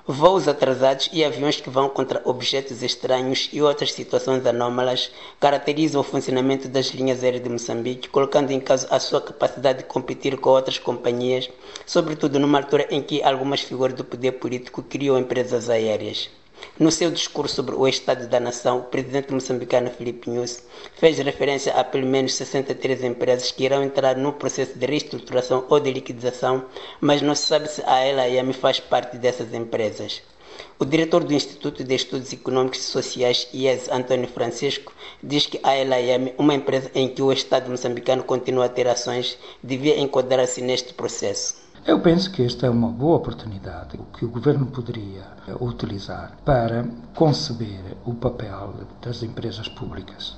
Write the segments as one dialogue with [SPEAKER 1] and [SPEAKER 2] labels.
[SPEAKER 1] Voos atrasados e aviões que vão contra objetos estranhos e outras situações anómalas caracterizam o funcionamento das linhas aéreas de Moçambique, colocando em causa a sua capacidade de competir com outras companhias, sobretudo numa altura em que algumas figuras do poder político criam empresas aéreas. No seu discurso sobre o Estado da Nação, o presidente moçambicano Filipe Nyusi fez referência a pelo menos 63 empresas que irão entrar num processo de reestruturação ou de liquidação, mas não se sabe se a LAM faz parte dessas empresas. O diretor do Instituto de Estudos Econômicos e Sociais, IES, Antônio Francisco, diz que a LAM, uma empresa em que o Estado moçambicano continua a ter ações, devia enquadrar-se neste processo.
[SPEAKER 2] Eu penso que esta é uma boa oportunidade que o Governo poderia utilizar para conceber o papel das empresas públicas.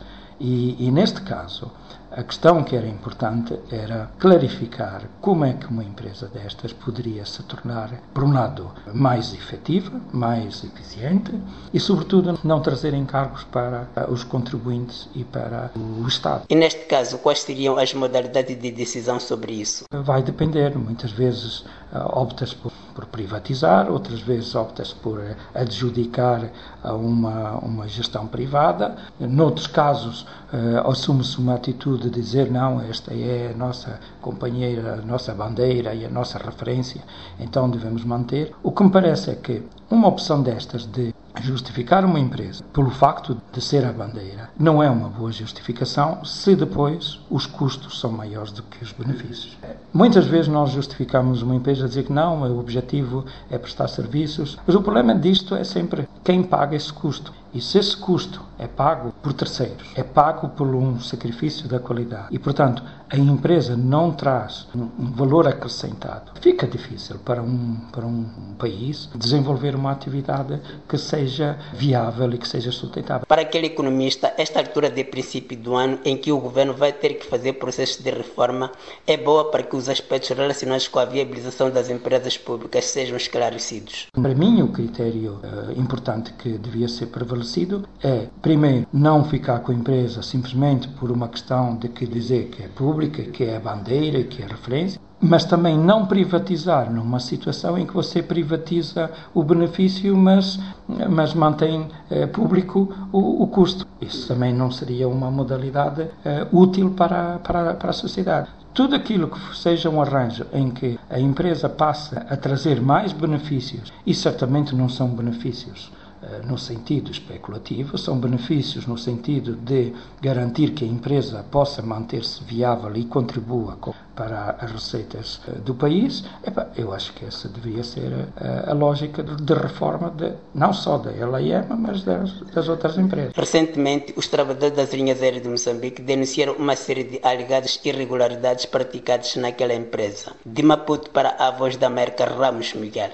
[SPEAKER 2] E neste caso, a questão que era importante era clarificar como é que uma empresa destas poderia se tornar, por um lado, mais efetiva, mais eficiente e, sobretudo, não trazer encargos para os contribuintes e para o Estado.
[SPEAKER 1] E neste caso, quais seriam as modalidades de decisão sobre isso?
[SPEAKER 2] Vai depender. Muitas vezes opta-se por privatizar, outras vezes opta-se por adjudicar a uma gestão privada. Noutros casos, assume-se uma atitude de dizer não, esta é a nossa companheira, a nossa bandeira e a nossa referência, então devemos manter. O que me parece é que uma opção destas de justificar uma empresa pelo facto de ser a bandeira não é uma boa justificação se depois os custos são maiores do que os benefícios. Muitas vezes nós justificamos uma empresa a dizer que não, o objetivo é prestar serviços, mas o problema disto é sempre quem paga esse custo. E se esse custo é pago por terceiros, é pago por um sacrifício da qualidade e, portanto, a empresa não traz um valor acrescentado, fica difícil para um país desenvolver uma atividade que seja viável e que seja sustentável.
[SPEAKER 1] Para aquele economista, esta altura de princípio do ano em que o governo vai ter que fazer processos de reforma é boa para que os aspectos relacionados com a viabilização das empresas públicas sejam esclarecidos.
[SPEAKER 2] Para mim, o critério importante que devia ser prevalecido é, primeiro, não ficar com a empresa simplesmente por uma questão de que dizer que é pública, que é a bandeira, que é a referência, mas também não privatizar numa situação em que você privatiza o benefício, mas mantém público o custo. Isso também não seria uma modalidade útil para a sociedade. Tudo aquilo que seja um arranjo em que a empresa passa a trazer mais benefícios, e certamente não são benefícios no sentido especulativo, são benefícios no sentido de garantir que a empresa possa manter-se viável e contribua para as receitas do país. Eu acho que essa deveria ser a lógica de reforma não só da LAM, mas das outras empresas.
[SPEAKER 1] Recentemente, os trabalhadores das linhas aéreas de Moçambique denunciaram uma série de alegadas irregularidades praticadas naquela empresa. De Maputo para a Voz da América, Ramos Miguel.